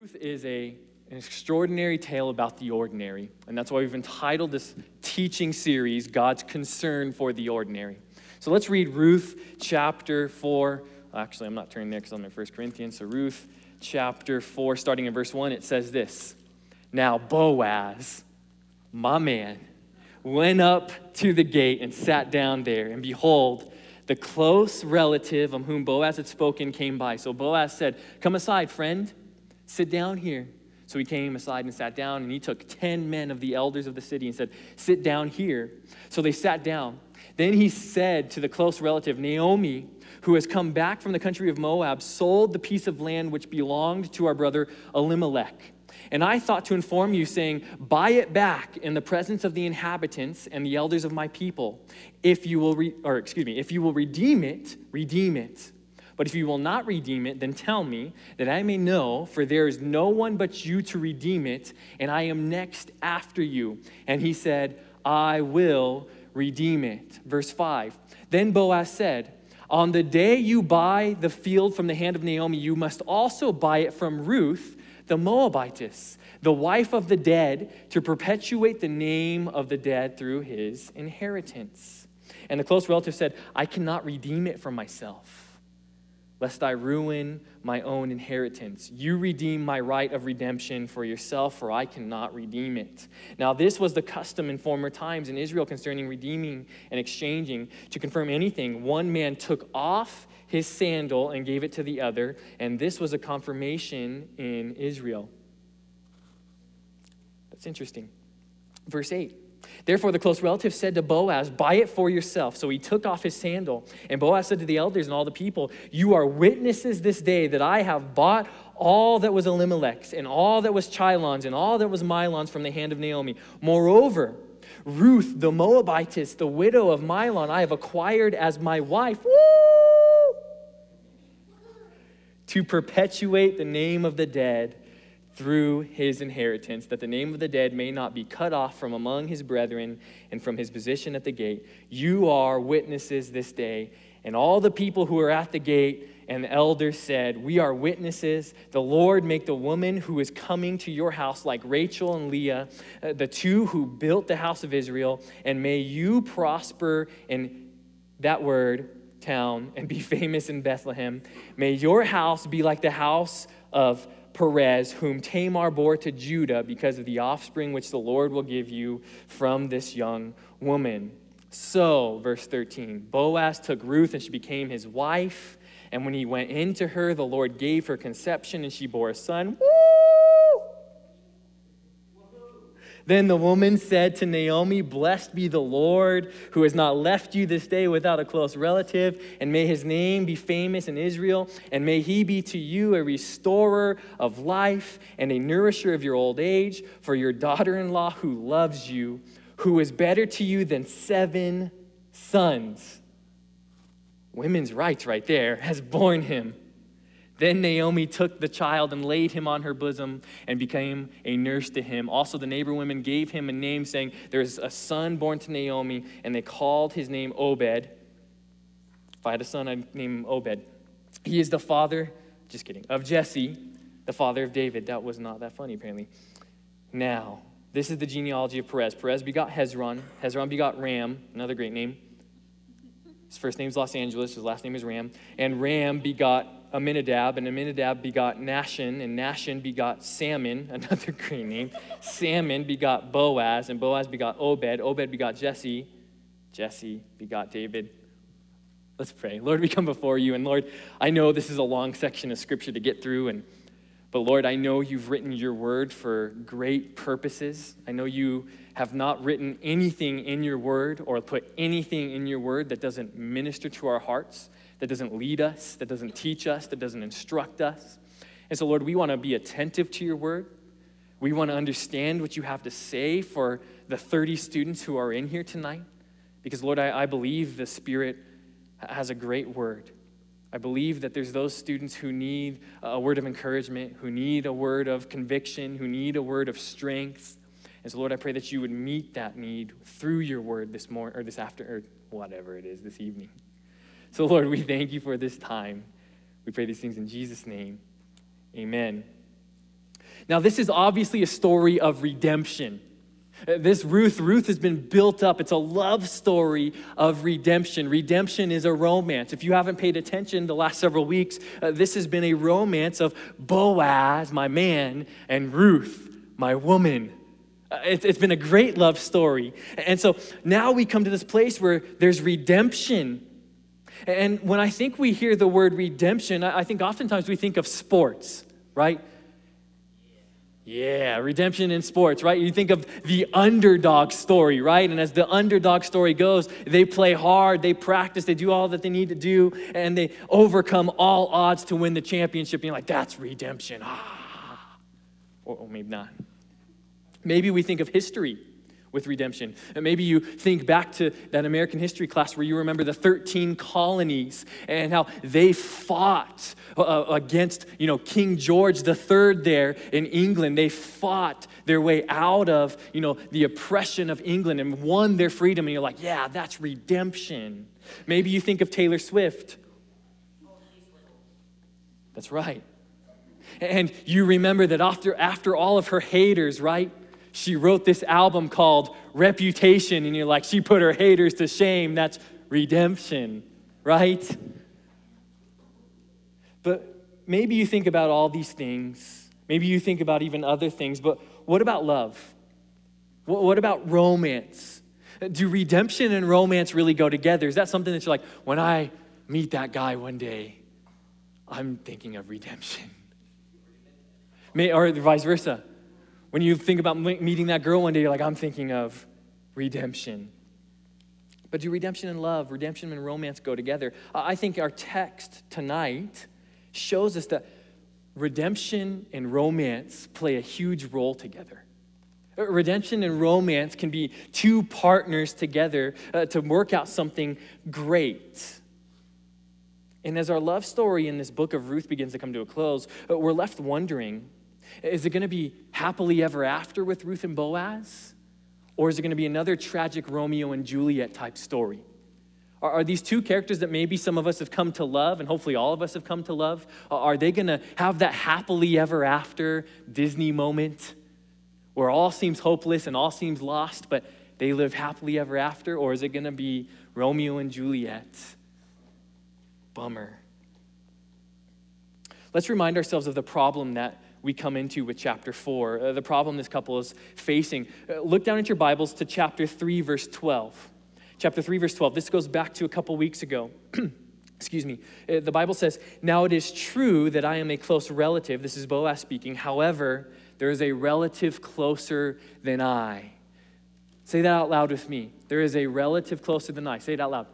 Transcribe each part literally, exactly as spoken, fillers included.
Ruth is a, an extraordinary tale about the ordinary, and that's why we've entitled this teaching series, God's Concern for the Ordinary. So let's read Ruth chapter four. Actually, I'm not turning there because I'm in First Corinthians. So Ruth chapter four, starting in verse one, it says this. Now Boaz, my man, went up to the gate and sat down there, and behold, the close relative of whom Boaz had spoken came by. So Boaz said, "Come aside, friend, sit down here." So he came aside and sat down, and he took ten men of the elders of the city and said, "Sit down here." So they sat down. Then he said to the close relative, "Naomi, who has come back from the country of Moab, sold the piece of land which belonged to our brother Elimelech. And I thought to inform you, saying, buy it back in the presence of the inhabitants and the elders of my people. If you will, re- or excuse me, if you will redeem it, redeem it. But if you will not redeem it, then tell me, that I may know, for there is no one but you to redeem it, and I am next after you." And he said, "I will redeem it." Verse five, then Boaz said, "On the day you buy the field from the hand of Naomi, you must also buy it from Ruth, the Moabitess, the wife of the dead, to perpetuate the name of the dead through his inheritance." And the close relative said, "I cannot redeem it from myself, lest I ruin my own inheritance. You redeem my right of redemption for yourself, for I cannot redeem it." Now this was the custom in former times in Israel concerning redeeming and exchanging. To confirm anything, one man took off his sandal and gave it to the other, and this was a confirmation in Israel. That's interesting. Verse eight. Therefore the close relative said to Boaz, "Buy it for yourself." So he took off his sandal, and Boaz said to the elders and all the people, "You are witnesses this day that I have bought all that was Elimelech's, and all that was Chilon's, and all that was Milon's from the hand of Naomi. Moreover, Ruth the Moabitess, the widow of Milon, I have acquired as my wife." Woo! "To perpetuate the name of the dead through his inheritance, that the name of the dead may not be cut off from among his brethren and from his position at the gate. You are witnesses this day." And all the people who were at the gate and the elders said, "We are witnesses. The Lord make the woman who is coming to your house like Rachel and Leah, uh, the two who built the house of Israel, and may you prosper in," that word, town, "and be famous in Bethlehem. May your house be like the house of Perez, whom Tamar bore to Judah, because of the offspring which the Lord will give you from this young woman." So, verse thirteen, Boaz took Ruth, and she became his wife. And when he went into her, the Lord gave her conception, and she bore a son. Woo! Then the woman said to Naomi, "Blessed be the Lord, who has not left you this day without a close relative, and may his name be famous in Israel, and may he be to you a restorer of life and a nourisher of your old age, for your daughter-in-law who loves you, who is better to you than seven sons." Women's rights right there, "has borne him." Then Naomi took the child and laid him on her bosom and became a nurse to him. Also the neighbor women gave him a name, saying, "There's a son born to Naomi," and they called his name Obed. If I had a son, I'd name him Obed. "He is the father," just kidding, "of Jesse, the father of David." That was not that funny, apparently. Now, this is the genealogy of Perez. Perez begot Hezron. Hezron begot Ram, another great name. His first name is Los Angeles. His last name is Ram. And Ram begot Aminadab, and Aminadab begot Nahshon, and Nahshon begot Salmon, another great name. Salmon begot Boaz, and Boaz begot Obed. Obed begot Jesse. Jesse begot David. Let's pray. Lord, we come before you, and Lord, I know this is a long section of scripture to get through, and but Lord, I know you've written your word for great purposes. I know you have not written anything in your word or put anything in your word that doesn't minister to our hearts, that doesn't lead us, that doesn't teach us, that doesn't instruct us. And so, Lord, we want to be attentive to your word. We want to understand what you have to say for the thirty students who are in here tonight. Because, Lord, I, I believe the Spirit has a great word. I believe that there's those students who need a word of encouragement, who need a word of conviction, who need a word of strength. And so, Lord, I pray that you would meet that need through your word this morning, or this after, or whatever it is, this evening. So, Lord, we thank you for this time. We pray these things in Jesus' name. Amen. Now, this is obviously a story of redemption. This Ruth, Ruth has been built up. It's a love story of redemption. Redemption is a romance. If you haven't paid attention the last several weeks, uh, this has been a romance of Boaz, my man, and Ruth, my woman. Uh, it's, it's been a great love story. And so now we come to this place where there's redemption. And when I think we hear the word redemption, I, I think oftentimes we think of sports, right? Yeah, redemption in sports, right? You think of the underdog story, right? And as the underdog story goes, they play hard, they practice, they do all that they need to do, and they overcome all odds to win the championship. And you're like, that's redemption. Ah. Or, or maybe not. Maybe we think of history with redemption. And maybe you think back to that American history class where you remember the thirteen colonies and how they fought uh, against, you know, King George the Third there in England. They fought their way out of, you know, the oppression of England and won their freedom. And you're like, yeah, that's redemption. Maybe you think of Taylor Swift. That's right. And you remember that after, after all of her haters, right? She wrote this album called Reputation, and you're like, she put her haters to shame. That's redemption, right? But maybe you think about all these things. Maybe you think about even other things, but what about love? What about romance? Do redemption and romance really go together? Is that something that you're like, when I meet that guy one day, I'm thinking of redemption? May, or vice versa. When you think about meeting that girl one day, you're like, I'm thinking of redemption. But do redemption and love, redemption and romance go together? I think our text tonight shows us that redemption and romance play a huge role together. Redemption and romance can be two partners together uh, to work out something great. And as our love story in this book of Ruth begins to come to a close, uh, we're left wondering, is it going to be happily ever after with Ruth and Boaz? Or is it going to be another tragic Romeo and Juliet type story? Are, are these two characters that maybe some of us have come to love, and hopefully all of us have come to love, are they going to have that happily ever after Disney moment where all seems hopeless and all seems lost, but they live happily ever after? Or is it going to be Romeo and Juliet? Bummer. Let's remind ourselves of the problem that we come into with chapter four, uh, the problem this couple is facing. Uh, look down at your Bibles to chapter three, verse twelve. Chapter three, verse twelve. This goes back to a couple weeks ago. Excuse me. Uh, the Bible says, now it is true that I am a close relative. This is Boaz speaking. However, there is a relative closer than I. Say that out loud with me. There is a relative closer than I. Say it out loud.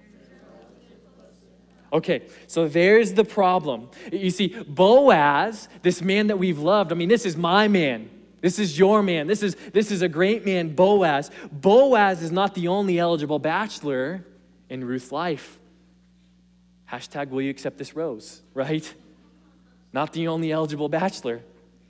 Okay, so there's the problem. You see, Boaz, this man that we've loved, I mean, this is my man. This is your man. This is, this is a great man, Boaz. Boaz is not the only eligible bachelor in Ruth's life. Hashtag, will you accept this rose, right? Not the only eligible bachelor.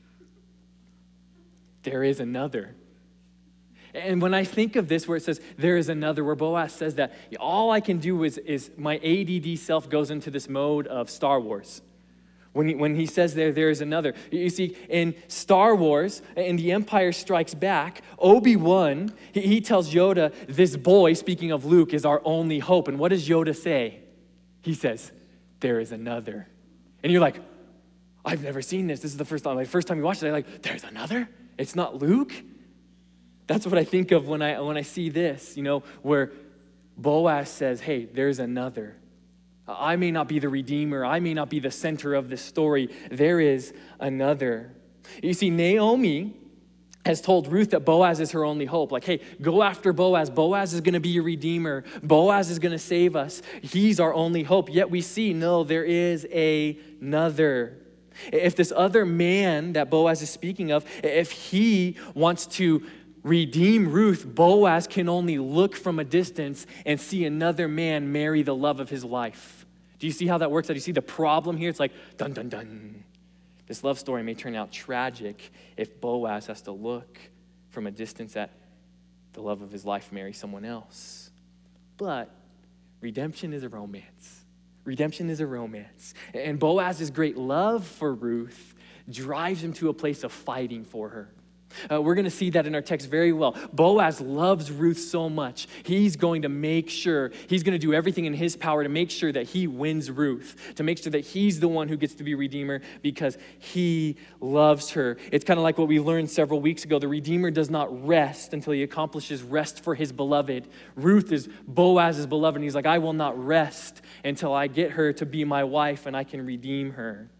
There is another. And when I think of this, where it says, there is another, where Boaz says that, all I can do is, is my A D D self goes into this mode of Star Wars. When he, when he says there, there is another. You see, in Star Wars, in The Empire Strikes Back, Obi-Wan, he, he tells Yoda, this boy, speaking of Luke, is our only hope. And what does Yoda say? He says, there is another. And you're like, I've never seen this. This is the first time. Like, first time you watch it, I'm like, there's another? It's not Luke? That's what I think of when I when I see this, you know, where Boaz says, hey, there's another. I may not be the redeemer. I may not be the center of this story. There is another. You see, Naomi has told Ruth that Boaz is her only hope. Like, hey, go after Boaz. Boaz is going to be your redeemer. Boaz is going to save us. He's our only hope. Yet we see, no, there is another. If this other man that Boaz is speaking of, if he wants to redeem Ruth, Boaz can only look from a distance and see another man marry the love of his life. Do you see how that works? Do you see the problem here? It's like, dun, dun, dun. This love story may turn out tragic if Boaz has to look from a distance at the love of his life marry someone else. But redemption is a romance. Redemption is a romance. And Boaz's great love for Ruth drives him to a place of fighting for her. Uh, we're going to see that in our text very well. Boaz loves Ruth so much. He's going to make sure, he's going to do everything in his power to make sure that he wins Ruth, to make sure that he's the one who gets to be Redeemer because he loves her. It's kind of like what we learned several weeks ago. The Redeemer does not rest until he accomplishes rest for his beloved. Ruth is Boaz's beloved, and he's like, I will not rest until I get her to be my wife and I can redeem her.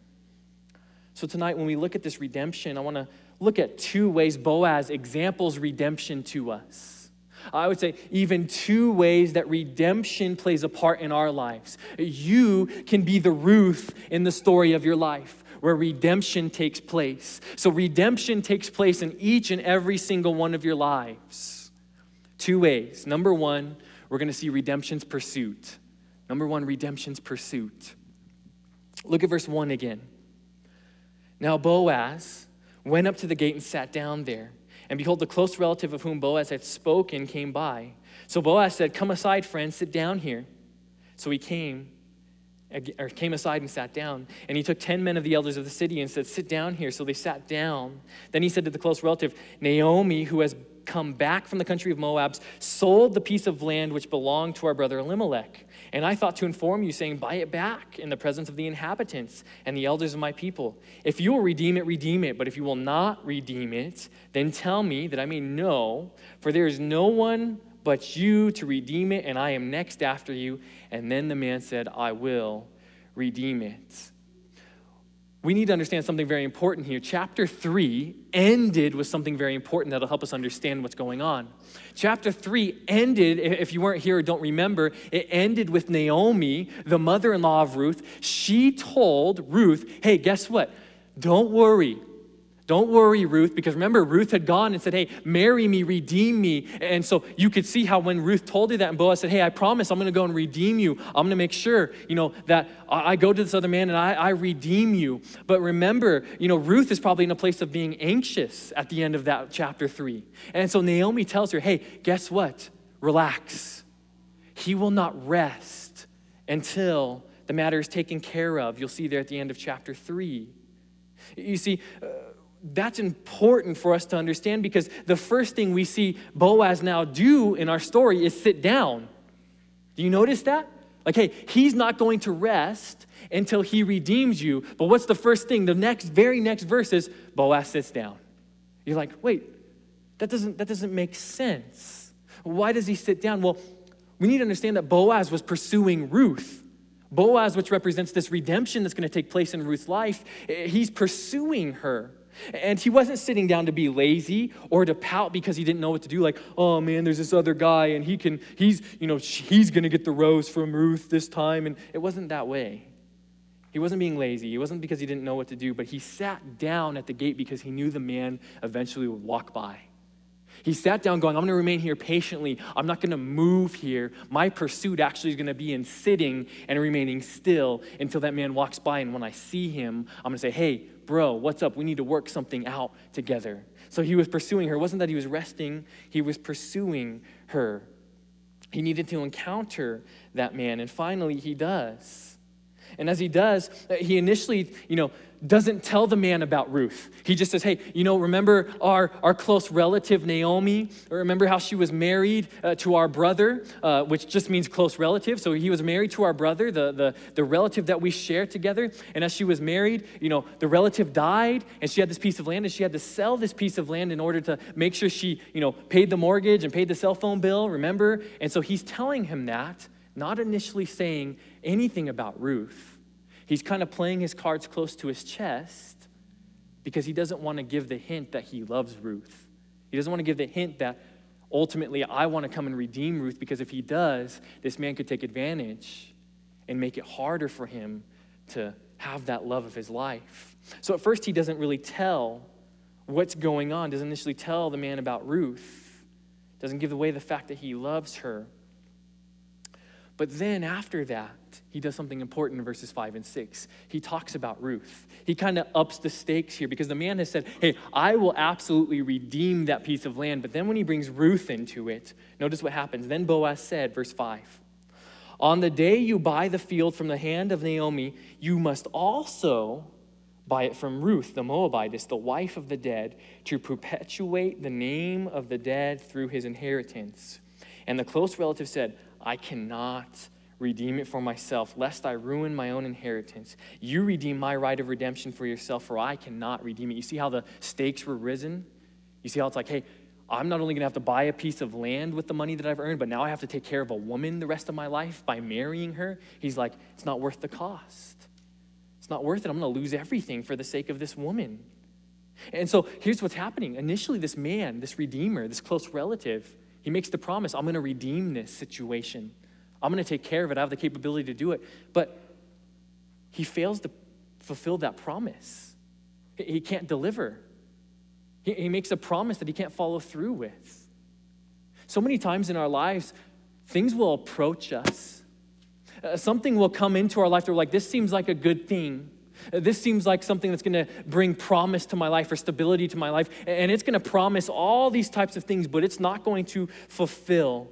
So tonight, when we look at this redemption, I want to look at two ways Boaz examples redemption to us. I would say even two ways that redemption plays a part in our lives. You can be the Ruth in the story of your life where redemption takes place. So redemption takes place in each and every single one of your lives. Two ways. Number one, we're going to see redemption's pursuit. Number one, redemption's pursuit. Look at verse one again. Now Boaz went up to the gate and sat down there. And behold, the close relative of whom Boaz had spoken came by. So Boaz said, come aside, friend, sit down here. So he came, or came aside and sat down. And he took ten men of the elders of the city and said, sit down here. So they sat down. Then he said to the close relative, Naomi, who has come back from the country of Moab, sold the piece of land which belonged to our brother Elimelech. And I thought to inform you, saying, buy it back in the presence of the inhabitants and the elders of my people. If you will redeem it, redeem it. But if you will not redeem it, then tell me that I may know, for there is no one but you to redeem it, and I am next after you. And then the man said, I will redeem it. We need to understand something very important here. Chapter three ended with something very important that'll help us understand what's going on. Chapter three ended, if you weren't here or don't remember, it ended with Naomi, the mother-in-law of Ruth. She told Ruth, hey, guess what? Don't worry. Don't worry, Ruth, because remember, Ruth had gone and said, hey, marry me, redeem me. And so you could see how when Ruth told her that, and Boaz said, hey, I promise I'm going to go and redeem you. I'm going to make sure, you know, that I go to this other man and I, I redeem you. But remember, you know, Ruth is probably in a place of being anxious at the end of that chapter three. And so Naomi tells her, hey, guess what? Relax. He will not rest until the matter is taken care of. You'll see there at the end of chapter three. You see, uh, that's important for us to understand because the first thing we see Boaz now do in our story is sit down. Do you notice that? Like, hey, he's not going to rest until he redeems you. But what's the first thing? The next, very next verse is Boaz sits down. You're like, wait, that doesn't, that doesn't make sense. Why does he sit down? Well, we need to understand that Boaz was pursuing Ruth. Boaz, which represents this redemption that's going to take place in Ruth's life, he's pursuing her. And he wasn't sitting down to be lazy or to pout because he didn't know what to do. Like, oh man, there's this other guy and he can, he's, you know, he's going to get the rose from Ruth this time. And it wasn't that way. He wasn't being lazy. It wasn't because he didn't know what to do, but he sat down at the gate because he knew the man eventually would walk by. He sat down going, I'm going to remain here patiently. I'm not going to move here. My pursuit actually is going to be in sitting and remaining still until that man walks by. And when I see him, I'm going to say, hey, bro, what's up? We need to work something out together. So he was pursuing her. It wasn't that he was resting. He was pursuing her. He needed to encounter that man. And finally, he does. And as he does, he initially, you know, doesn't tell the man about Ruth. He just says, hey, you know, remember our, our close relative Naomi? Remember how she was married uh, to our brother, uh, which just means close relative. So he was married to our brother, the, the, the relative that we share together. And as she was married, you know, the relative died and she had this piece of land and she had to sell this piece of land in order to make sure she, you know, paid the mortgage and paid the cell phone bill, remember? And so he's telling him that, not initially saying anything about Ruth. He's kind of playing his cards close to his chest because he doesn't want to give the hint that he loves Ruth. He doesn't want to give the hint that ultimately I want to come and redeem Ruth, because if he does, this man could take advantage and make it harder for him to have that love of his life. So at first he doesn't really tell what's going on, doesn't initially tell the man about Ruth, doesn't give away the fact that he loves her. But then after that, he does something important in verses five and six. He talks about Ruth. He kind of ups the stakes here because the man has said, hey, I will absolutely redeem that piece of land. But then when he brings Ruth into it, notice what happens. Then Boaz said, verse five, on the day you buy the field from the hand of Naomi, you must also buy it from Ruth, the Moabitess, the wife of the dead, to perpetuate the name of the dead through his inheritance. And the close relative said, I cannot redeem it for myself, lest I ruin my own inheritance. You redeem my right of redemption for yourself, for I cannot redeem it. You see how the stakes were risen? You see how it's like, hey, I'm not only going to have to buy a piece of land with the money that I've earned, but now I have to take care of a woman the rest of my life by marrying her. He's like, it's not worth the cost. It's not worth it. I'm going to lose everything for the sake of this woman. And so here's what's happening. Initially, this man, this redeemer, this close relative, he makes the promise, I'm going to redeem this situation. I'm going to take care of it. I have the capability to do it. But he fails to fulfill that promise. He can't deliver. He, he makes a promise that he can't follow through with. So many times in our lives, things will approach us. Uh, something will come into our life that we're like, this seems like a good thing. Uh, this seems like something that's going to bring promise to my life or stability to my life. And it's going to promise all these types of things, but it's not going to fulfill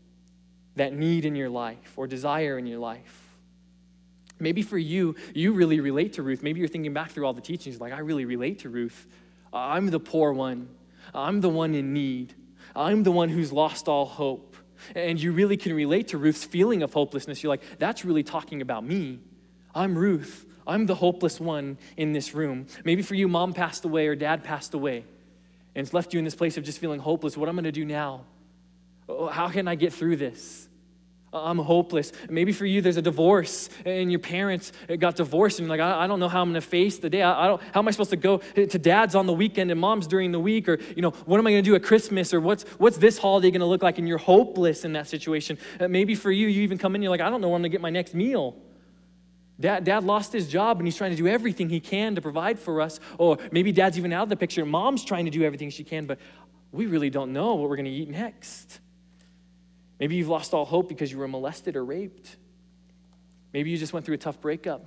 that need in your life or desire in your life. Maybe for you, you really relate to Ruth. Maybe you're thinking back through all the teachings, like, I really relate to Ruth. I'm the poor one. I'm the one in need. I'm the one who's lost all hope. And you really can relate to Ruth's feeling of hopelessness. You're like, that's really talking about me. I'm Ruth. I'm the hopeless one in this room. Maybe for you, mom passed away or dad passed away, and it's left you in this place of just feeling hopeless. What am I going to do now? How can I get through this? I'm hopeless. Maybe for you, there's a divorce and your parents got divorced and you're like, I, I don't know how I'm going to face the day. I, I don't, how am I supposed to go to dad's on the weekend and mom's during the week? Or, you know, what am I going to do at Christmas? Or what's what's this holiday going to look like? And you're hopeless in that situation. Uh, maybe for you, you even come in, you're like, I don't know where I'm going to get my next meal. Dad, dad lost his job and he's trying to do everything he can to provide for us. Or maybe dad's even out of the picture. Mom's trying to do everything she can, but we really don't know what we're going to eat next. Maybe you've lost all hope because you were molested or raped. Maybe you just went through a tough breakup.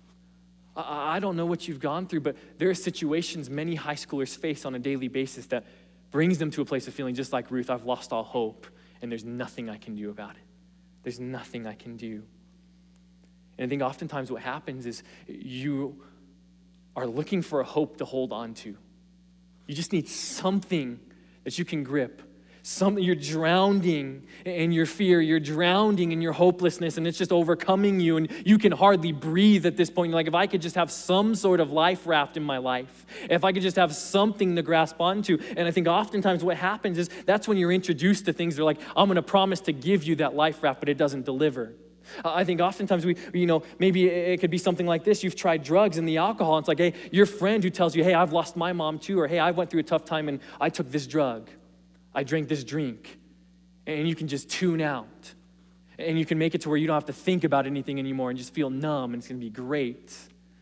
I, I don't know what you've gone through, but there are situations many high schoolers face on a daily basis that brings them to a place of feeling just like Ruth, I've lost all hope, and there's nothing I can do about it. There's nothing I can do. And I think oftentimes what happens is you are looking for a hope to hold on to. You just need something that you can grip. Something, you're drowning in your fear, you're drowning in your hopelessness, and it's just overcoming you, and you can hardly breathe at this point. You're like, if I could just have some sort of life raft in my life, if I could just have something to grasp onto. And I think oftentimes what happens is that's when you're introduced to things that are like, I'm going to promise to give you that life raft, but it doesn't deliver. I think oftentimes we, you know, maybe it could be something like this. You've tried drugs and the alcohol. And it's like, hey, your friend who tells you, hey, I've lost my mom too, or hey, I went through a tough time and I took this drug. I drank this drink, and you can just tune out, and you can make it to where you don't have to think about anything anymore and just feel numb, and it's going to be great.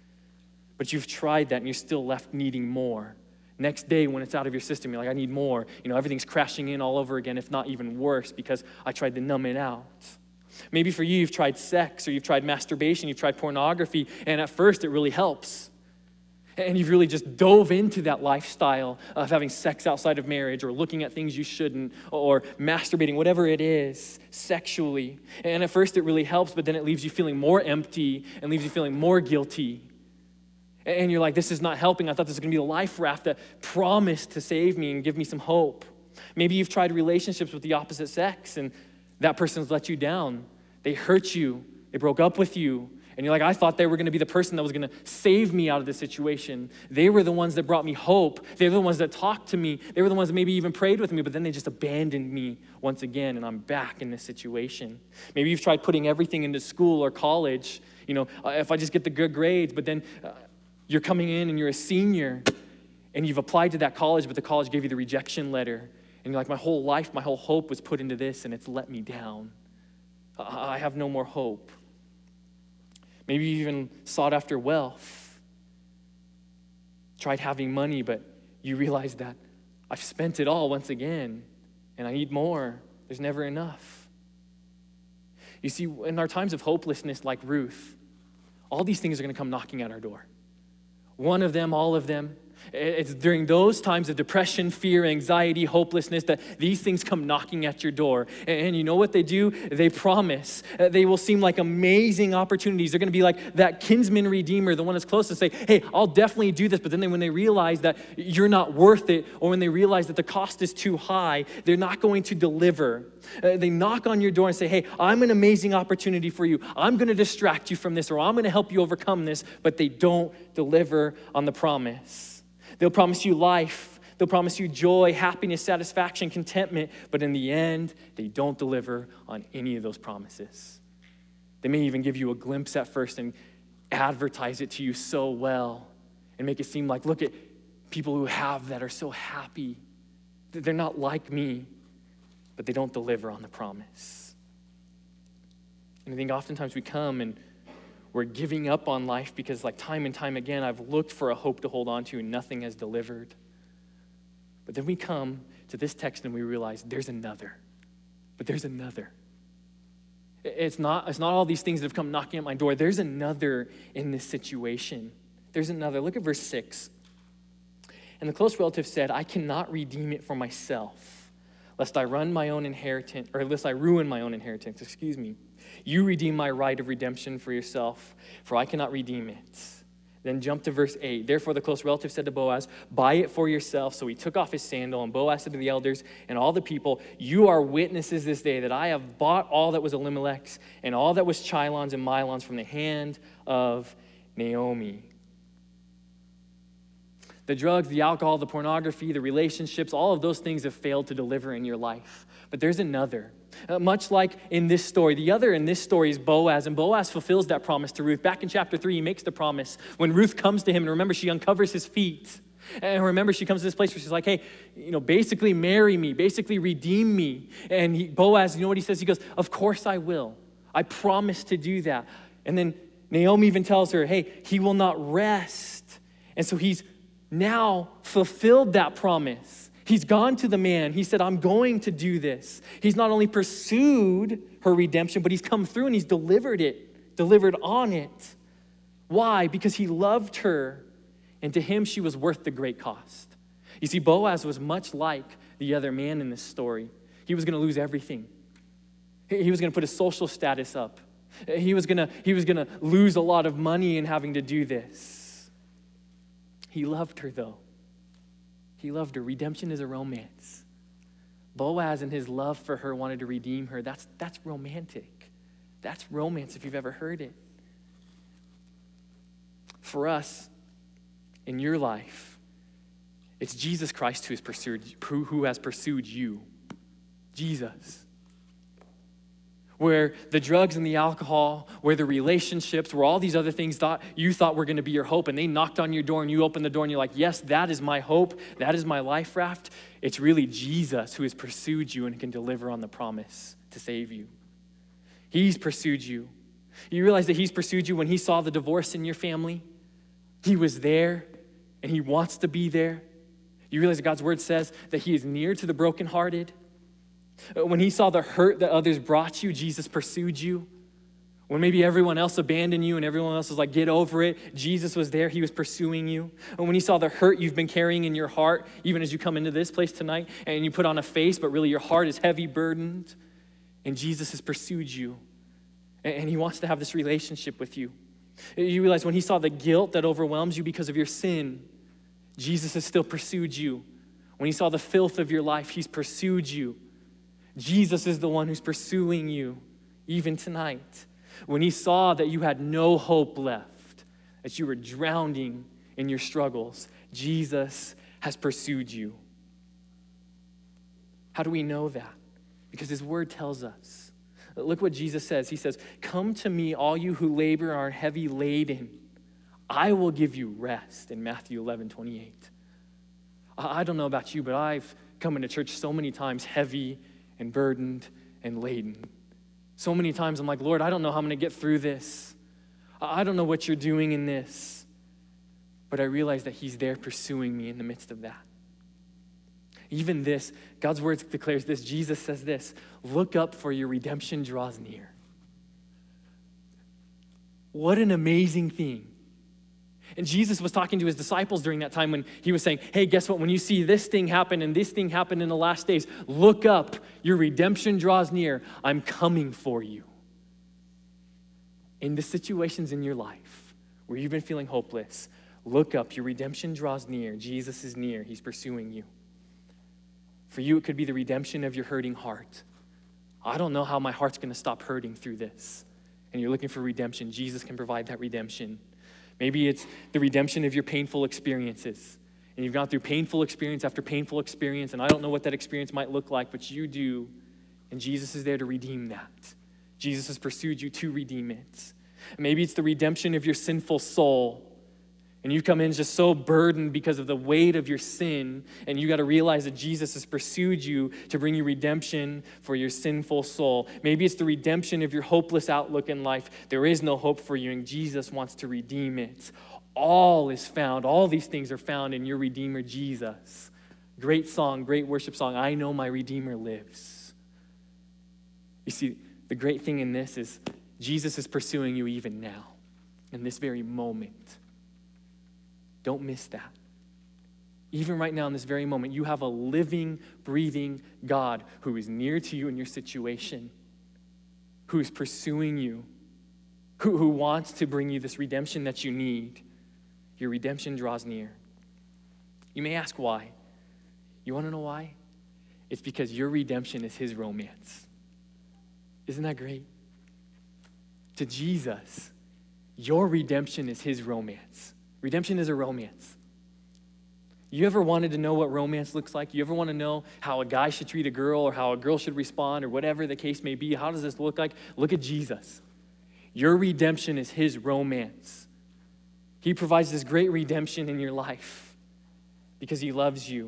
But you've tried that, and you're still left needing more. Next day, when it's out of your system, you're like, I need more. You know, everything's crashing in all over again, if not even worse, because I tried to numb it out. Maybe for you, you've tried sex, or you've tried masturbation, you've tried pornography, and at first it really helps. And you've really just dove into that lifestyle of having sex outside of marriage or looking at things you shouldn't or masturbating, whatever it is, sexually. And at first it really helps, but then it leaves you feeling more empty and leaves you feeling more guilty. And you're like, this is not helping. I thought this was going to be the life raft that promised to save me and give me some hope. Maybe you've tried relationships with the opposite sex and that person's let you down. They hurt you. They broke up with you. And you're like, I thought they were going to be the person that was going to save me out of this situation. They were the ones that brought me hope. They were the ones that talked to me. They were the ones that maybe even prayed with me, but then they just abandoned me once again, and I'm back in this situation. Maybe you've tried putting everything into school or college. You know, uh, if I just get the good grades, but then uh, you're coming in and you're a senior, and you've applied to that college, but the college gave you the rejection letter. And you're like, my whole life, my whole hope was put into this, and it's let me down. Uh, I have no more hope. Maybe you even sought after wealth, tried having money, but you realize that I've spent it all once again, and I need more. There's never enough. You see, in our times of hopelessness like Ruth, all these things are going to come knocking at our door. One of them, all of them. It's during those times of depression, fear, anxiety, hopelessness that these things come knocking at your door. And you know what they do? They promise. They will seem like amazing opportunities. They're going to be like that kinsman redeemer, the one that's close to say, hey, I'll definitely do this. But then when they realize that you're not worth it, or when they realize that the cost is too high, they're not going to deliver. Uh, they knock on your door and say, hey, I'm an amazing opportunity for you. I'm going to distract you from this, or I'm going to help you overcome this. But they don't deliver on the promise. They'll promise you life. They'll promise you joy, happiness, satisfaction, contentment. But in the end, they don't deliver on any of those promises. They may even give you a glimpse at first and advertise it to you so well and make it seem like, look at people who have that are so happy. They're not like me, but they don't deliver on the promise. And I think oftentimes we come and we're giving up on life because, like, time and time again, I've looked for a hope to hold on to and nothing has delivered. But then we come to this text and we realize there's another. But there's another. It's not, it's not all these things that have come knocking at my door. There's another in this situation. There's another. Look at verse six. And the close relative said, I cannot redeem it for myself, lest I run my own inheritance, or lest I ruin my own inheritance, excuse me. You redeem my right of redemption for yourself, for I cannot redeem it. Then jump to verse eight. Therefore the close relative said to Boaz, buy it for yourself. So he took off his sandal, and Boaz said to the elders and all the people, you are witnesses this day that I have bought all that was Elimelech's and all that was Chilon's and Milon's from the hand of Naomi. The drugs, the alcohol, the pornography, the relationships, all of those things have failed to deliver in your life. But there's another. Uh, much like in this story, the other in this story is Boaz, and Boaz fulfills that promise to Ruth. Back in chapter three, he makes the promise when Ruth comes to him, and remember, she uncovers his feet. And remember, she comes to this place where she's like, hey, you know, basically marry me, basically redeem me. And he, Boaz, you know what he says? He goes, of course I will. I promise to do that. And then Naomi even tells her, hey, he will not rest. And so he's now fulfilled that promise. He's gone to the man. He said, I'm going to do this. He's not only pursued her redemption, but he's come through and he's delivered it, delivered on it. Why? Because he loved her, and to him she was worth the great cost. You see, Boaz was much like the other man in this story. He was going to lose everything. He was going to put his social status up. He was going to, he was going to lose a lot of money in having to do this. He loved her, though. He loved her. Redemption is a romance. Boaz and his love for her wanted to redeem her. That's, that's romantic. That's romance if you've ever heard it. For us, in your life, it's Jesus Christ who has pursued, who has pursued you. Jesus. Where the drugs and the alcohol, where the relationships, where all these other things thought you thought were going to be your hope, and they knocked on your door and you opened the door and you're like, yes, that is my hope. That is my life raft. It's really Jesus who has pursued you and can deliver on the promise to save you. He's pursued you. You realize that he's pursued you when he saw the divorce in your family? He was there and he wants to be there. You realize that God's word says that he is near to the brokenhearted. When he saw the hurt that others brought you, Jesus pursued you. When maybe everyone else abandoned you and everyone else was like, get over it, Jesus was there. He was pursuing you. And when he saw the hurt you've been carrying in your heart, even as you come into this place tonight, and you put on a face, but really your heart is heavy burdened, and Jesus has pursued you. And he wants to have this relationship with you. You realize when he saw the guilt that overwhelms you because of your sin, Jesus has still pursued you. When he saw the filth of your life, he's pursued you. Jesus is the one who's pursuing you even tonight. When he saw that you had no hope left, that you were drowning in your struggles, Jesus has pursued you. How do we know that? Because his word tells us. Look what Jesus says. He says, come to me, all you who labor and are heavy laden. I will give you rest in Matthew eleven twenty-eight. I don't know about you, but I've come into church so many times heavy and burdened and laden. So many times I'm like, Lord, I don't know how I'm going to get through this. I don't know what you're doing in this. But I realize that he's there pursuing me in the midst of that. Even this, God's word declares this. Jesus says this, look up for your redemption draws near. What an amazing thing. And Jesus was talking to his disciples during that time when he was saying, hey, guess what? When you see this thing happen and this thing happen in the last days, look up. Your redemption draws near. I'm coming for you. In the situations in your life where you've been feeling hopeless, look up. Your redemption draws near. Jesus is near. He's pursuing you. For you, it could be the redemption of your hurting heart. I don't know how my heart's going to stop hurting through this. And you're looking for redemption. Jesus can provide that redemption. Maybe it's the redemption of your painful experiences. And you've gone through painful experience after painful experience, and I don't know what that experience might look like, but you do. And Jesus is there to redeem that. Jesus has pursued you to redeem it. Maybe it's the redemption of your sinful soul. And you come in just so burdened because of the weight of your sin, and you got to realize that Jesus has pursued you to bring you redemption for your sinful soul. Maybe it's the redemption of your hopeless outlook in life. There is no hope for you, and Jesus wants to redeem it. All is found. All these things are found in your Redeemer, Jesus. Great song, great worship song. I know my Redeemer lives. You see, the great thing in this is Jesus is pursuing you even now, in this very moment. Don't miss that. Even right now in this very moment, you have a living, breathing God who is near to you in your situation, who is pursuing you, who, who wants to bring you this redemption that you need. Your redemption draws near. You may ask why. You want to know why? It's because your redemption is his romance. Isn't that great? To Jesus, your redemption is his romance. Redemption is a romance. You ever wanted to know what romance looks like? You ever want to know how a guy should treat a girl or how a girl should respond or whatever the case may be? How does this look like? Look at Jesus. Your redemption is his romance. He provides this great redemption in your life because he loves you.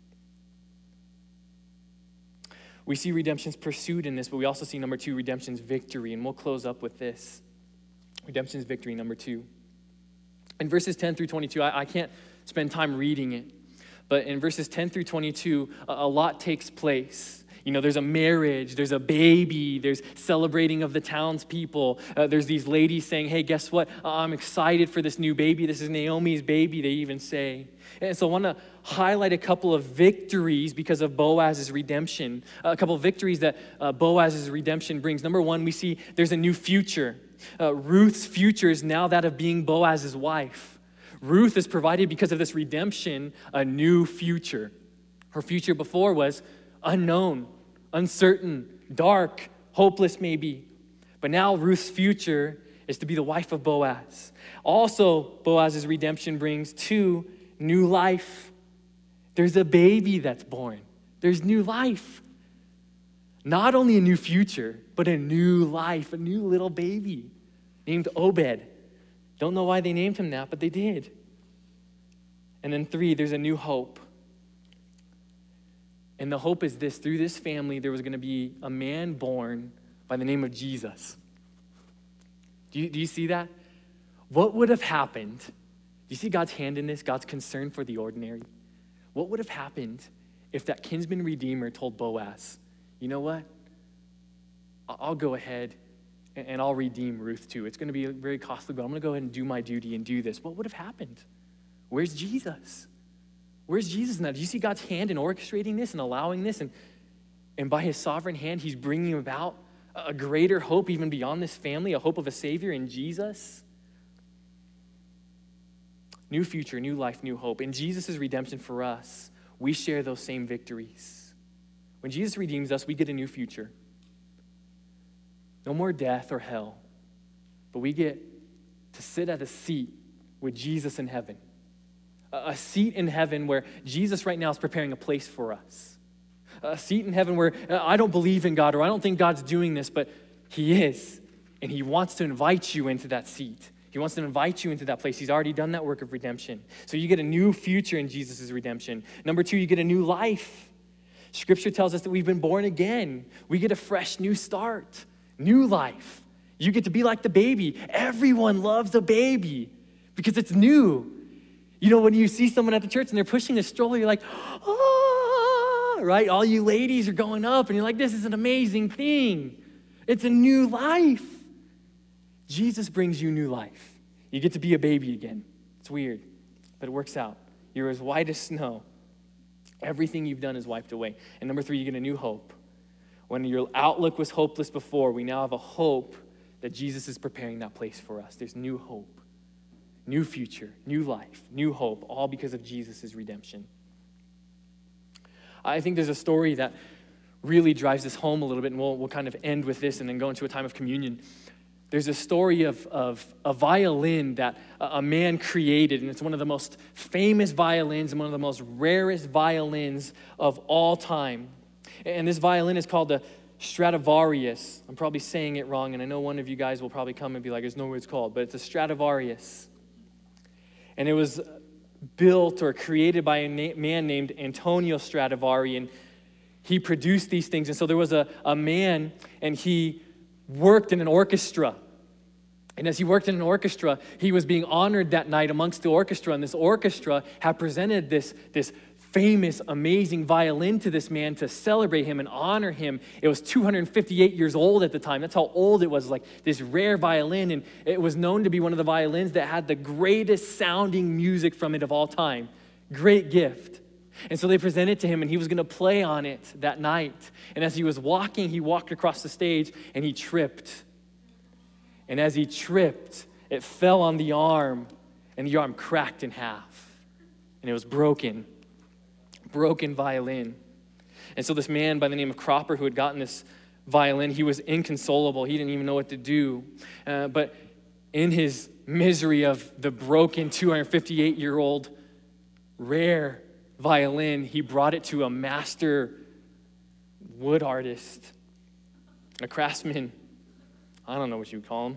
We see redemption's pursuit in this, but we also see, number two, redemption's victory. And we'll close up with this. Redemption's victory, number two. In verses ten through twenty-two, I, I can't spend time reading it, but in verses ten through twenty-two, a, a lot takes place. You know, there's a marriage, there's a baby, there's celebrating of the townspeople. Uh, there's these ladies saying, hey, guess what? I'm excited for this new baby. This is Naomi's baby, they even say. And so I want to highlight a couple of victories because of Boaz's redemption. A couple of victories that uh, Boaz's redemption brings. Number one, we see there's a new future. Uh, Ruth's future is now that of being Boaz's wife. Ruth is provided because of this redemption a new future. Her future before was unknown, uncertain, dark, hopeless maybe. But now Ruth's future is to be the wife of Boaz. Also, Boaz's redemption brings two, new life. There's a baby that's born. There's new life. Not only a new future, but a new life, a new little baby named Obed. Don't know why they named him that, but they did. And then three, there's a new hope. And the hope is this: through this family, there was going to be a man born by the name of Jesus. Do you, do you see that? What would have happened? Do you see God's hand in this? God's concern for the ordinary. What would have happened if that kinsman redeemer told Boaz, you know what? I'll go ahead and I'll redeem Ruth too. It's going to be very costly, but I'm going to go ahead and do my duty and do this. What would have happened? Where's Jesus? Where's Jesus now? Do you see God's hand in orchestrating this and allowing this? And, and by his sovereign hand, he's bringing about a greater hope even beyond this family, a hope of a Savior in Jesus. New future, new life, new hope. In Jesus' redemption for us, we share those same victories. When Jesus redeems us, we get a new future. No more death or hell, but we get to sit at a seat with Jesus in heaven. A seat in heaven where Jesus right now is preparing a place for us. A seat in heaven where I don't believe in God or I don't think God's doing this, but he is. And he wants to invite you into that seat. He wants to invite you into that place. He's already done that work of redemption. So you get a new future in Jesus' redemption. Number two, you get a new life. Scripture tells us that we've been born again. We get a fresh new start, new life. You get to be like the baby. Everyone loves a baby because it's new. You know, when you see someone at the church and they're pushing a stroller, you're like, oh, right? All you ladies are going up and you're like, this is an amazing thing. It's a new life. Jesus brings you new life. You get to be a baby again. It's weird, but it works out. You're as white as snow. Everything you've done is wiped away. And number three, you get a new hope. When your outlook was hopeless before, we now have a hope that Jesus is preparing that place for us. There's new hope, new future, new life, new hope, all because of Jesus' redemption. I think there's a story that really drives this home a little bit, and we'll, we'll kind of end with this and then go into a time of communion. There's a story of, of a violin that a, a man created, and it's one of the most famous violins and one of the most rarest violins of all time. And this violin is called the Stradivarius. I'm probably saying it wrong, and I know one of you guys will probably come and be like, there's no way it's called, but it's a Stradivarius. And it was built or created by a na- man named Antonio Stradivari, and he produced these things. And so there was a, a man, and he worked in an orchestra. And as he worked in an orchestra, he was being honored that night amongst the orchestra, and this orchestra had presented this, this famous, amazing violin to this man to celebrate him and honor him. It was two hundred fifty-eight years old at the time. That's how old it was, like this rare violin. And it was known to be one of the violins that had the greatest sounding music from it of all time. Great gift. And so they presented it to him, and he was going to play on it that night. And as he was walking, he walked across the stage, and he tripped. And as he tripped, it fell on the arm, and the arm cracked in half. And it was broken. Broken violin. And so this man by the name of Cropper, who had gotten this violin, he was inconsolable. He didn't even know what to do. Uh, but in his misery of the broken two hundred fifty-eight-year-old rare violin, he brought it to a master wood artist, a craftsman. I don't know what you would call him.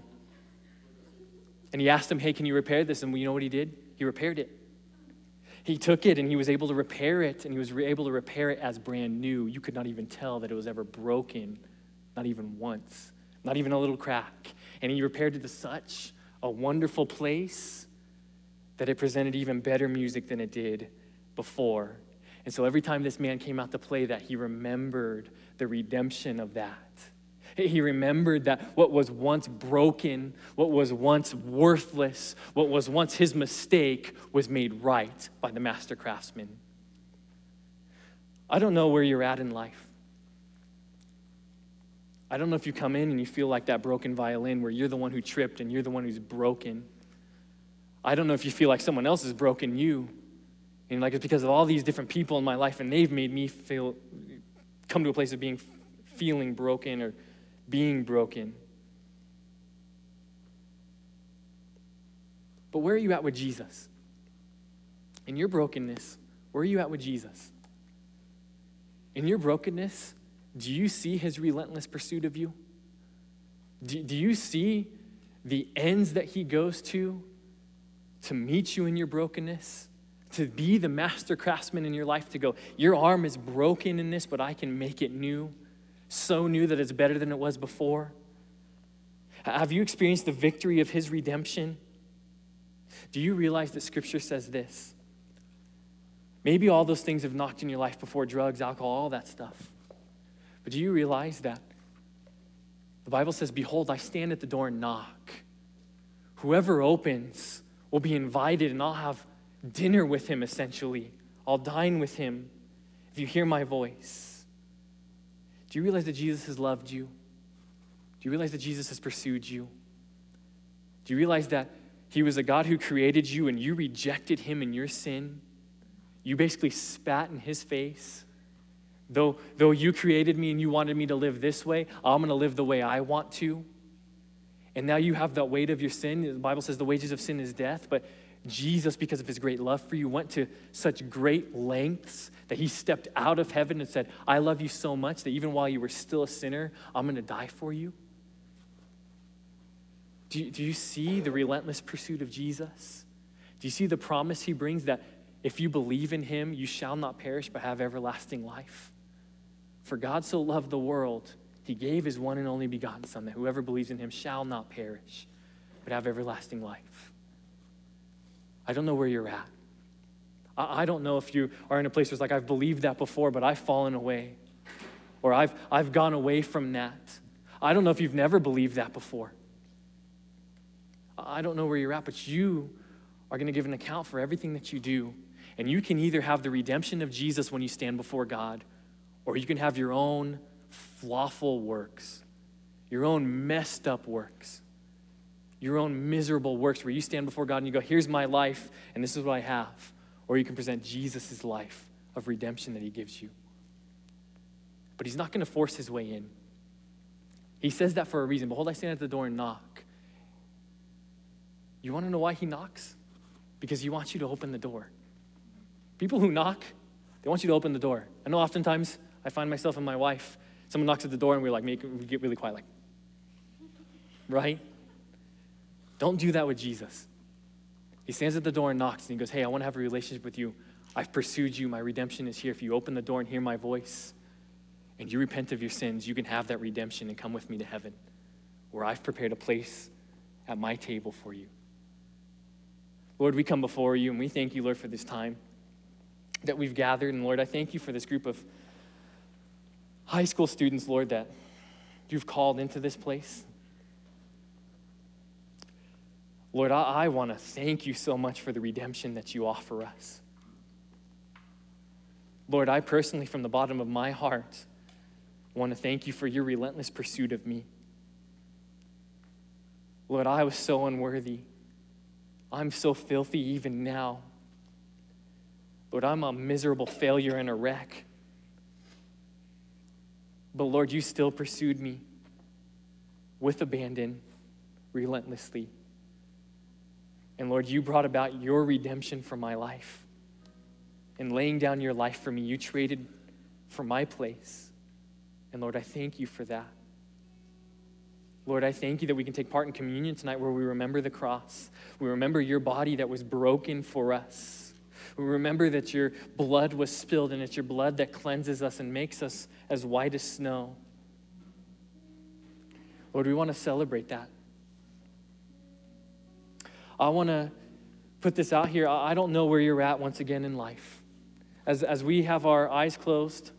And he asked him, hey, can you repair this? And you know what he did? He repaired it. He took it and he was able to repair it, and he was able to repair it as brand new. You could not even tell that it was ever broken, not even once, not even a little crack. And he repaired it to such a wonderful place that it presented even better music than it did before. And so every time this man came out to play that, he remembered the redemption of that. He remembered that what was once broken, what was once worthless, what was once his mistake was made right by the master craftsman. I don't know where you're at in life. I don't know if you come in and you feel like that broken violin where you're the one who tripped and you're the one who's broken. I don't know if you feel like someone else has broken you. And like it's because of all these different people in my life, and they've made me feel, come to a place of being, feeling broken or being broken. But where are you at with Jesus? In your brokenness, where are you at with Jesus? In your brokenness, do you see his relentless pursuit of you? Do, do you see the ends that he goes to to meet you in your brokenness? To be the master craftsman in your life, to go, your arm is broken in this, but I can make it new. So new that it's better than it was before. Have you experienced the victory of his redemption? Do you realize that Scripture says this? Maybe all those things have knocked in your life before, drugs, alcohol, all that stuff. But do you realize that the Bible says, behold, I stand at the door and knock. Whoever opens will be invited, and I'll have dinner with him, essentially. I'll dine with him if you hear my voice. Do you realize that Jesus has loved you? Do you realize that Jesus has pursued you? Do you realize that he was a God who created you and you rejected him in your sin? You basically spat in his face. Though, though you created me and you wanted me to live this way, I'm going to live the way I want to. And now you have the weight of your sin. The Bible says the wages of sin is death, but Jesus, because of his great love for you, went to such great lengths that he stepped out of heaven and said, I love you so much that even while you were still a sinner, I'm going to die for you. Do you, do you see the relentless pursuit of Jesus? Do you see the promise he brings that if you believe in him, you shall not perish but have everlasting life? For God so loved the world, he gave his one and only begotten Son, that whoever believes in him shall not perish but have everlasting life. I don't know where you're at. I don't know if you are in a place where it's like, I've believed that before, but I've fallen away. Or I've, I've gone away from that. I don't know if you've never believed that before. I don't know where you're at, but you are going to give an account for everything that you do. And you can either have the redemption of Jesus when you stand before God, or you can have your own flawful works, your own messed up works, your own miserable works where you stand before God and you go, here's my life, and this is what I have. Or you can present Jesus' life of redemption that he gives you. But he's not going to force his way in. He says that for a reason. Behold, I stand at the door and knock. You want to know why he knocks? Because he wants you to open the door. People who knock, they want you to open the door. I know oftentimes I find myself and my wife, someone knocks at the door and we're like, make, we get really quiet, like, right? Don't do that with Jesus. He stands at the door and knocks and he goes, hey, I want to have a relationship with you. I've pursued you. My redemption is here. If you open the door and hear my voice and you repent of your sins, you can have that redemption and come with me to heaven, where I've prepared a place at my table for you. Lord, we come before you and we thank you, Lord, for this time that we've gathered. And Lord, I thank you for this group of high school students, Lord, that you've called into this place. Lord, I, I want to thank you so much for the redemption that you offer us. Lord, I personally, from the bottom of my heart, want to thank you for your relentless pursuit of me. Lord, I was so unworthy. I'm so filthy even now. Lord, I'm a miserable failure and a wreck. But Lord, you still pursued me with abandon, relentlessly. And Lord, you brought about your redemption for my life. And laying down your life for me, you traded for my place. And Lord, I thank you for that. Lord, I thank you that we can take part in communion tonight where we remember the cross. We remember your body that was broken for us. We remember that your blood was spilled, and it's your blood that cleanses us and makes us as white as snow. Lord, we want to celebrate that. I want to put this out here. I don't know where you're at once again in life. As, as we have our eyes closed,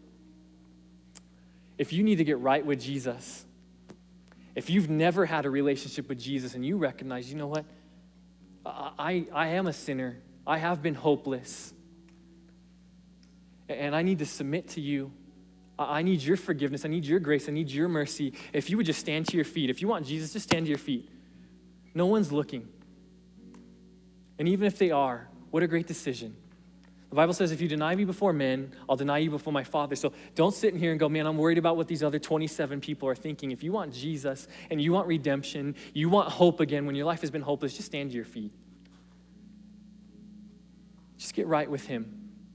if you need to get right with Jesus, if you've never had a relationship with Jesus and you recognize, you know what, I, I am a sinner. I have been hopeless. And I need to submit to you. I need your forgiveness. I need your grace. I need your mercy. If you would just stand to your feet. If you want Jesus, just stand to your feet. No one's looking. And even if they are, what a great decision. The Bible says, if you deny me before men, I'll deny you before my Father. So don't sit in here and go, man, I'm worried about what these other twenty-seven people are thinking. If you want Jesus and you want redemption, you want hope again when your life has been hopeless, just stand to your feet. Just get right with him.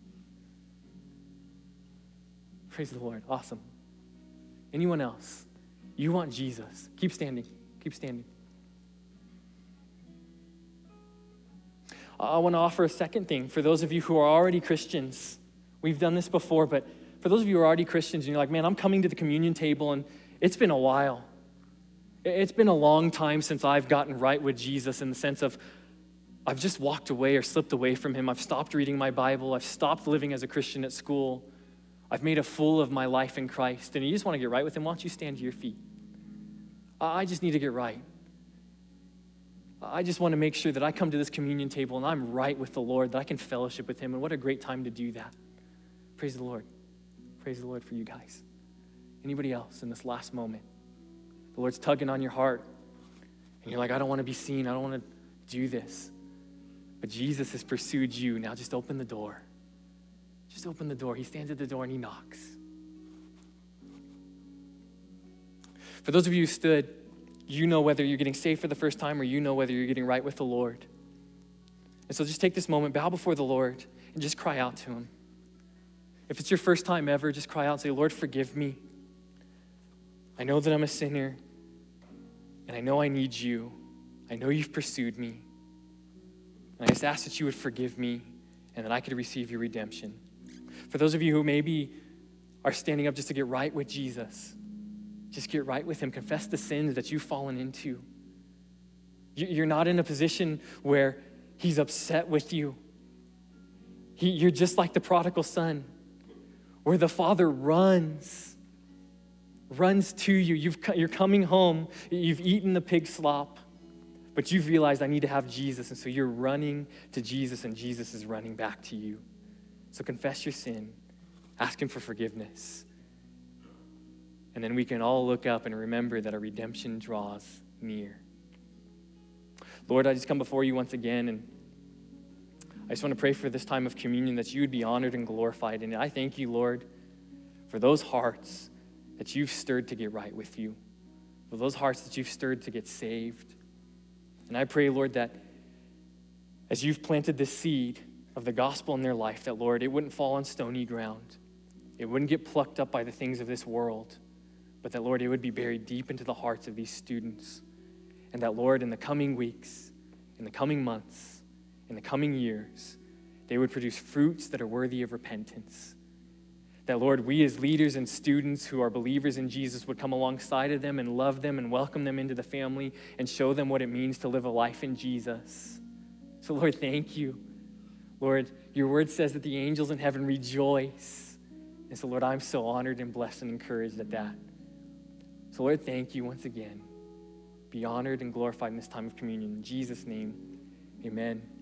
Praise the Lord. Awesome. Anyone else? You want Jesus. Keep standing. Keep standing. I want to offer a second thing for those of you who are already Christians. We've done this before, but for those of you who are already Christians and you're like, man, I'm coming to the communion table and it's been a while. It's been a long time since I've gotten right with Jesus in the sense of I've just walked away or slipped away from him. I've stopped reading my Bible. I've stopped living as a Christian at school. I've made a fool of my life in Christ. And you just want to get right with him, why don't you stand to your feet? I just need to get right. I just want to make sure that I come to this communion table and I'm right with the Lord, that I can fellowship with him. And what a great time to do that. Praise the Lord. Praise the Lord for you guys. Anybody else in this last moment? The Lord's tugging on your heart. And you're like, I don't want to be seen. I don't want to do this. But Jesus has pursued you. Now just open the door. Just open the door. He stands at the door and he knocks. For those of you who stood, you know whether you're getting saved for the first time or you know whether you're getting right with the Lord. And so just take this moment, bow before the Lord, and just cry out to him. If it's your first time ever, just cry out and say, Lord, forgive me. I know that I'm a sinner, and I know I need you. I know you've pursued me. And I just ask that you would forgive me and that I could receive your redemption. For those of you who maybe are standing up just to get right with Jesus, just get right with him. Confess the sins that you've fallen into. You're not in a position where he's upset with you. He, you're just like the prodigal son, where the father runs, runs to you. You've, you're coming home. You've eaten the pig slop. But you've realized I need to have Jesus, and so you're running to Jesus, and Jesus is running back to you. So confess your sin, ask him for forgiveness, and then we can all look up and remember that our redemption draws near. Lord, I just come before you once again, and I just want to pray for this time of communion that you would be honored and glorified. And I thank you, Lord, for those hearts that you've stirred to get right with you, for those hearts that you've stirred to get saved. And I pray, Lord, that as you've planted the seed of the gospel in their life, that, Lord, it wouldn't fall on stony ground. It wouldn't get plucked up by the things of this world, but that, Lord, it would be buried deep into the hearts of these students. And that, Lord, in the coming weeks, in the coming months, in the coming years, they would produce fruits that are worthy of repentance. That, Lord, we as leaders and students who are believers in Jesus would come alongside of them and love them and welcome them into the family and show them what it means to live a life in Jesus. So, Lord, thank you. Lord, your word says that the angels in heaven rejoice. And so, Lord, I'm so honored and blessed and encouraged at that. So, Lord, thank you once again. Be honored and glorified in this time of communion. In Jesus' name, amen.